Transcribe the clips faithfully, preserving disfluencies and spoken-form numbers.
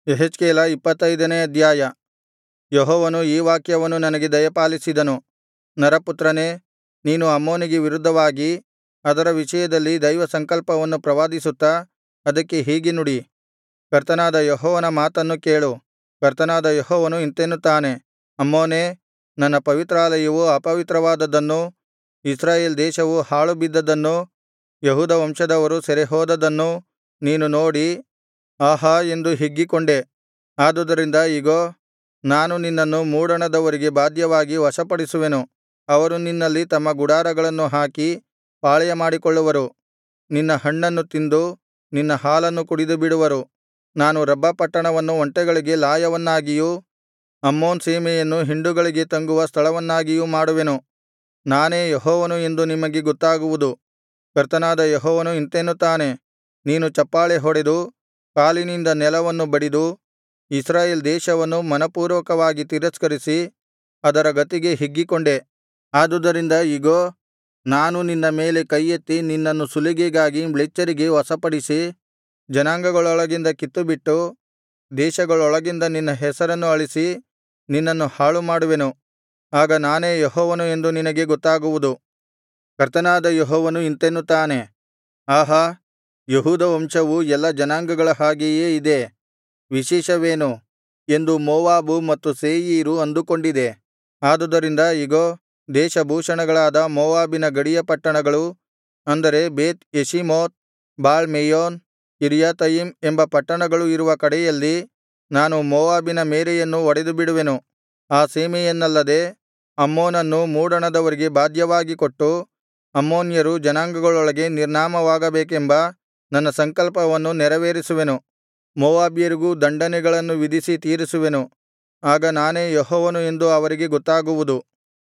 ಯೆಹೆಜ್ಕೇಲ ಇಪ್ಪತ್ತೈದನೇ ಅಧ್ಯಾಯ. ಯೆಹೋವನು ಈ ವಾಕ್ಯವನ್ನು ನನಗೆ ದಯಪಾಲಿಸಿದನು. ನರಪುತ್ರನೇ, ನೀನು ಅಮ್ಮೋನಿಗೆ ವಿರುದ್ಧವಾಗಿ ಅದರ ವಿಷಯದಲ್ಲಿ ದೈವಸಂಕಲ್ಪವನ್ನು ಪ್ರವಾದಿಸುತ್ತಾ ಅದಕ್ಕೆ ಹೀಗೆ ನುಡಿ. ಕರ್ತನಾದ ಯೆಹೋವನ ಮಾತನ್ನು ಕೇಳು. ಕರ್ತನಾದ ಯೆಹೋವನು ಇಂತೆನ್ನುತ್ತಾನೆ, ಅಮ್ಮೋನೇ, ನನ್ನ ಪವಿತ್ರಾಲಯವು ಅಪವಿತ್ರವಾದದ್ದನ್ನೂ ಇಸ್ರಾಯೇಲ್ ದೇಶವು ಹಾಳುಬಿದ್ದದ್ದನ್ನೂ ಯೆಹೂದ ವಂಶದವರು ಸೆರೆಹೋದದ್ದನ್ನೂ ನೀನು ನೋಡಿ ಆಹಾ ಎಂದು ಹಿಗ್ಗಿಕೊಂಡೆ. ಆದುದರಿಂದ ಇಗೋ, ನಾನು ನಿನ್ನನ್ನು ಮೂಡಣದವರಿಗೆ ಬಾಧ್ಯವಾಗಿ ವಶಪಡಿಸುವೆನು. ಅವರು ನಿನ್ನಲ್ಲಿ ತಮ್ಮ ಗುಡಾರಗಳನ್ನು ಹಾಕಿ ಪಾಳೆಯಮಾಡಿಕೊಳ್ಳುವರು. ನಿನ್ನ ಹಣ್ಣನ್ನು ತಿಂದು ನಿನ್ನ ಹಾಲನ್ನು ಕುಡಿದುಬಿಡುವರು. ನಾನು ರಬ್ಬಾ ಪಟ್ಟಣವನ್ನು ಒಂಟೆಗಳಿಗೆ ಲಾಯವನ್ನಾಗಿಯೂ ಅಮ್ಮೋನ್ ಸೀಮೆಯನ್ನು ಹಿಂಡುಗಳಿಗೆ ತಂಗುವ ಸ್ಥಳವನ್ನಾಗಿಯೂ ಮಾಡುವೆನು. ನಾನೇ ಯೆಹೋವನು ಎಂದು ನಿಮಗೆ ಗೊತ್ತಾಗುವುದು. ಕರ್ತನಾದ ಯೆಹೋವನು ಇಂತೆನ್ನುತ್ತಾನೆ, ನೀನು ಚಪ್ಪಾಳೆ ಹೊಡೆದು ಕಾಲಿನಿಂದ ನೆಲವನ್ನು ಬಡಿದು ಇಸ್ರಾಯೇಲ್ ದೇಶವನ್ನು ಮನಃಪೂರ್ವಕವಾಗಿ ತಿರಸ್ಕರಿಸಿ ಅದರ ಗತಿಗೆ ಹಿಗ್ಗಿಕೊಂಡೆ. ಆದುದರಿಂದ ಇಗೋ, ನಾನು ನಿನ್ನ ಮೇಲೆ ಕೈಯೆತ್ತಿ ನಿನ್ನನ್ನು ಸುಲಿಗೆಗಾಗಿ ಮ್ಲೇಚ್ಛರಿಗೆ ವಶಪಡಿಸಿ ಜನಾಂಗಗಳೊಳಗಿಂದ ಕಿತ್ತುಬಿಟ್ಟು ದೇಶಗಳೊಳಗಿಂದ ನಿನ್ನ ಹೆಸರನ್ನು ಅಳಿಸಿ ನಿನ್ನನ್ನು ಹಾಳುಮಾಡುವೆನು. ಆಗ ನಾನೇ ಯೆಹೋವನು ಎಂದು ನಿನಗೆ ಗೊತ್ತಾಗುವುದು. ಕರ್ತನಾದ ಯೆಹೋವನು ಇಂತೆನ್ನುತ್ತಾನೆ, ಆಹಾ, ಯೆಹೂದ ವಂಶವು ಎಲ್ಲಾ ಜನಾಂಗಗಳ ಹಾಗೆಯೇ ಇದೆ, ವಿಶೇಷವೇನು ಎಂದು ಮೋವಾಬು ಮತ್ತು ಸೇಯೀರು ಅಂದುಕೊಂಡಿದೆ. ಆದುದರಿಂದ ಇಗೋ, ದೇಶಭೂಷಣಗಳಾದ ಮೋವಾಬಿನ ಗಡಿಯ ಪಟ್ಟಣಗಳು, ಅಂದರೆ ಬೇತ್ ಯೆಷೀಮೋತ್, ಬಾಳ್ ಮೆಯೋನ್, ಕಿರ್ಯಾತಯಿಮ್ ಎಂಬ ಪಟ್ಟಣಗಳು ಇರುವ ಕಡೆಯಲ್ಲಿ ನಾನು ಮೋವಾಬಿನ ಮೇರೆಯನ್ನು ಒಡೆದುಬಿಡುವೆನು. ಆ ಸೀಮೆಯನ್ನಲ್ಲದೆ ಅಮ್ಮೋನನ್ನೂ ಮೂಡಣದವರಿಗೆ ಬಾಧ್ಯವಾಗಿ ಕೊಟ್ಟು ಅಮ್ಮೋನ್ಯರು ಜನಾಂಗಗಳೊಳಗೆ ನಿರ್ನಾಮವಾಗಬೇಕೆಂಬ ನನ್ನ ಸಂಕಲ್ಪವನ್ನು ನೆರವೇರಿಸುವೆನು. ಮೋವಾಬ್ಯರಿಗೂ ದಂಡನೆಗಳನ್ನು ವಿಧಿಸಿ ತೀರಿಸುವೆನು. ಆಗ ನಾನೇ ಯೆಹೋವನು ಎಂದು ಅವರಿಗೆ ಗೊತ್ತಾಗುವುದು.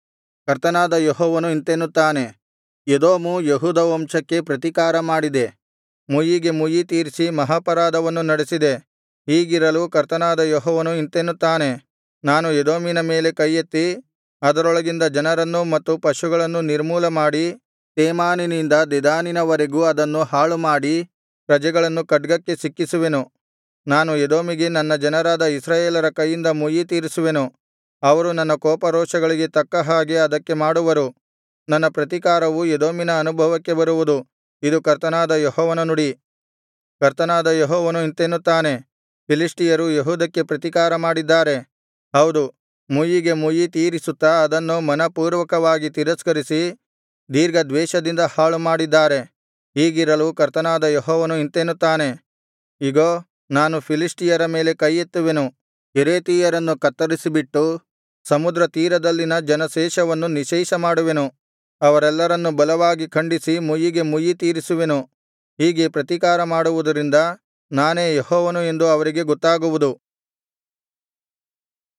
ಕರ್ತನಾದ ಯೆಹೋವನು ಇಂತೆನ್ನುತ್ತಾನೆ, ಎದೋಮು ಯೆಹೂದ ವಂಶಕ್ಕೆ ಪ್ರತಿಕಾರ ಮಾಡಿದೆ, ಮುಯ್ಯಿಗೆ ಮುಯ್ಯಿ ತೀರಿಸಿ ಮಹಾಪರಾಧವನ್ನು ನಡೆಸಿದೆ. ಹೀಗಿರಲು ಕರ್ತನಾದ ಯೆಹೋವನು ಇಂತೆನ್ನುತ್ತಾನೆ, ನಾನು ಎದೋಮಿನ ಮೇಲೆ ಕೈಯೆತ್ತಿ ಅದರೊಳಗಿಂದ ಜನರನ್ನೂ ಮತ್ತು ಪಶುಗಳನ್ನೂ ನಿರ್ಮೂಲಮಾಡಿ ತೇಮಾನಿನಿಂದ ದೆದಾನಿನವರೆಗೂ ಅದನ್ನು ಹಾಳುಮಾಡಿ ಪ್ರಜೆಗಳನ್ನು ಖಡ್ಗಕ್ಕೆ ಸಿಕ್ಕಿಸುವೆನು. ನಾನು ಎದೋಮಿಗೆ ನನ್ನ ಜನರಾದ ಇಸ್ರಾಯೇಲರ ಕೈಯಿಂದ ಮುಯ್ಯಿ ತೀರಿಸುವೆನು. ಅವರು ನನ್ನ ಕೋಪರೋಷಗಳಿಗೆ ತಕ್ಕ ಹಾಗೆ ಅದಕ್ಕೆ ಮಾಡುವರು. ನನ್ನ ಪ್ರತಿಕಾರವು ಎದೋಮಿನ ಅನುಭವಕ್ಕೆ ಬರುವುದು. ಇದು ಕರ್ತನಾದ ಯೆಹೋವನ ನುಡಿ. ಕರ್ತನಾದ ಯೆಹೋವನು ಇಂತೆನ್ನುತ್ತಾನೆ, ಫಿಲಿಷ್ಟಿಯರು ಯೆಹೂದಕ್ಕೆ ಪ್ರತಿಕಾರ ಮಾಡಿದ್ದಾರೆ. ಹೌದು, ಮುಯ್ಯಿಗೆ ಮುಯ್ಯಿ ತೀರಿಸುತ್ತಾ ಅದನ್ನು ಮನಃಪೂರ್ವಕವಾಗಿ ತಿರಸ್ಕರಿಸಿ ದೀರ್ಘದ್ವೇಷದಿಂದ ಹಾಳುಮಾಡಿದ್ದಾರೆ. ಹೀಗಿರಲು ಕರ್ತನಾದ ಯೆಹೋವನು ಇಂತೆನ್ನುತ್ತಾನೆ, ಇಗೋ, ನಾನು ಫಿಲಿಷ್ಟಿಯರ ಮೇಲೆ ಕೈಯೆತ್ತುವೆನು. ಕೆರೇತಿಯರನ್ನು ಕತ್ತರಿಸಿಬಿಟ್ಟು ಸಮುದ್ರ ತೀರದಲ್ಲಿನ ಜನಶೇಷವನ್ನು ನಿಶ್ಶೇಷಮಾಡುವೆನು. ಅವರೆಲ್ಲರನ್ನು ಬಲವಾಗಿ ಖಂಡಿಸಿ ಮುಯ್ಯಿಗೆ ಮುಯ್ಯಿ ತೀರಿಸುವೆನು. ಹೀಗೆ ಪ್ರತಿಕಾರ ಮಾಡುವುದರಿಂದ ನಾನೇ ಯೆಹೋವನು ಎಂದು ಅವರಿಗೆ ಗೊತ್ತಾಗುವುದು.